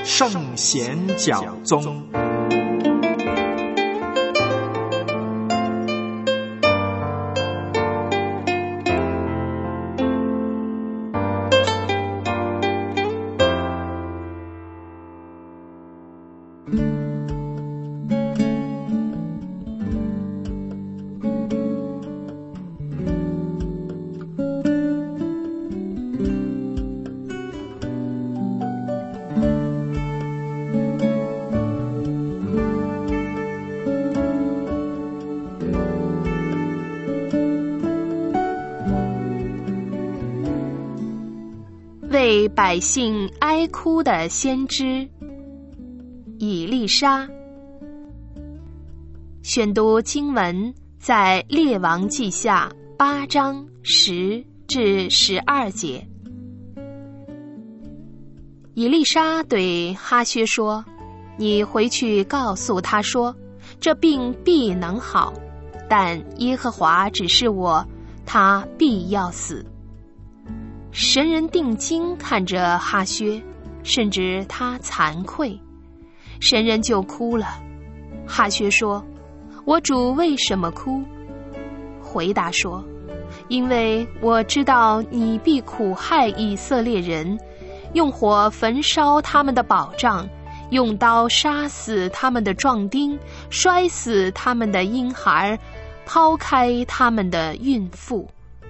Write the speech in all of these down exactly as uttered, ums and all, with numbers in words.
圣贤教宗。 为百姓哀哭的先知以利沙。选读经文在列王记下八章十至十二节。以利沙对哈薛说，你回去告诉他说，这病必能好，但耶和华指示我，他必要死。神人定睛看着哈薛，甚至他惭愧，神人就哭了。哈薛说，我主为什么哭？回答说，因为我知道你必苦害以色列人，用火焚烧他们的保障，用刀杀死他们的壮丁，摔死他们的婴孩，抛开他们的孕妇。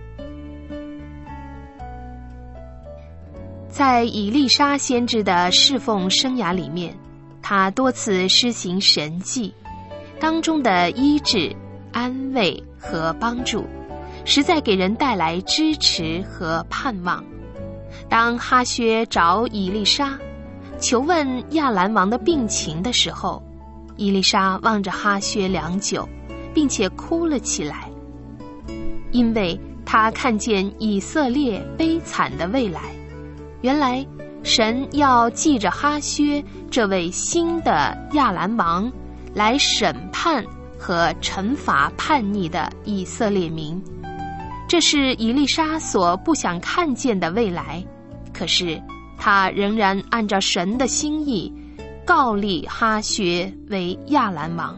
在以利沙先知的侍奉生涯里面，他多次施行神迹，当中的医治、安慰和帮助，实在给人带来支持和盼望。当哈薛找以利沙求问亚兰王的病情的时候，以利沙望着哈薛良久，并且哭了起来，因为他看见以色列悲惨的未来。原来神要记着哈薛这位新的亚兰王，来审判和惩罚叛逆的以色列民。这是以利沙所不想看见的未来，可是他仍然按照神的心意告立哈薛为亚兰王。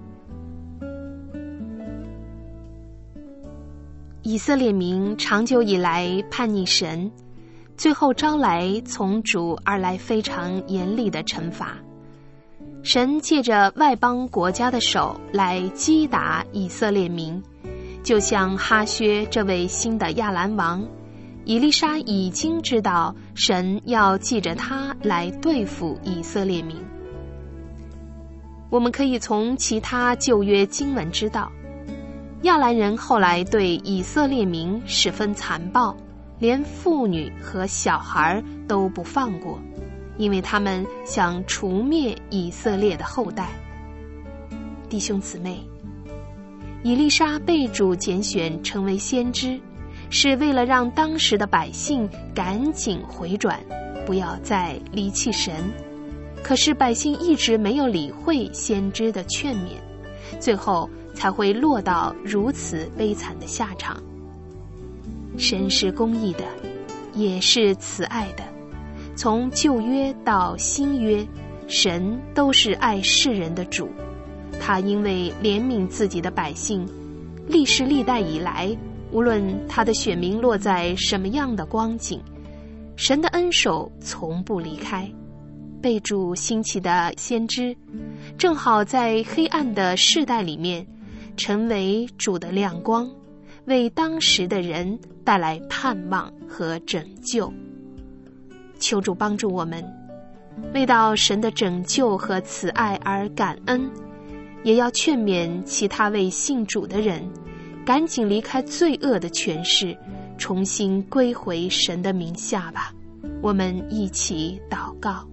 以色列民长久以来叛逆神，最后招来从主而来非常严厉的惩罚。神借着外邦国家的手来击打以色列民，就像哈薛这位新的亚兰王，以利沙已经知道神要记着他来对付以色列民。我们可以从其他旧约经文知道，亚兰人后来对以色列民十分残暴，连妇女和小孩都不放过，因为他们想除灭以色列的后代。弟兄姊妹，以利沙被主拣选成为先知，是为了让当时的百姓赶紧回转，不要再离弃神。可是百姓一直没有理会先知的劝勉，最后才会落到如此悲惨的下场。神是公义的，也是慈爱的，从旧约到新约，神都是爱世人的主。他因为怜悯自己的百姓，历世历代以来，无论他的选民落在什么样的光景，神的恩手从不离开。被主兴起的先知，正好在黑暗的世代里面成为主的亮光，为当时的人带来盼望和拯救。求主帮助我们，为到神的拯救和慈爱而感恩，也要劝勉其他为信主的人，赶紧离开罪恶的权势，重新归回神的名下吧。我们一起祷告。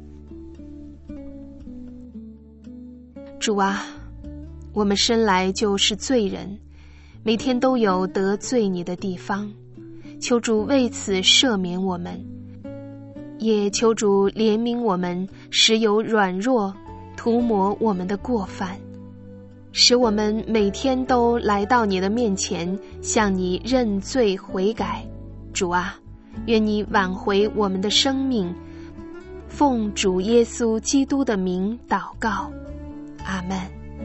主啊，我们生来就是罪人，每天都有得罪你的地方，求主为此赦免我们，也求主怜悯我们，时有软弱，涂抹我们的过犯，使我们每天都来到你的面前，向你认罪悔改。主啊，愿你挽回我们的生命， 奉主耶稣基督的名祷告，阿们。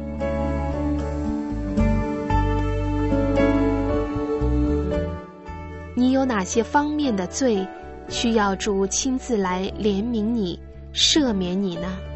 你有哪些方面的罪需要主亲自来怜悯你、赦免你呢？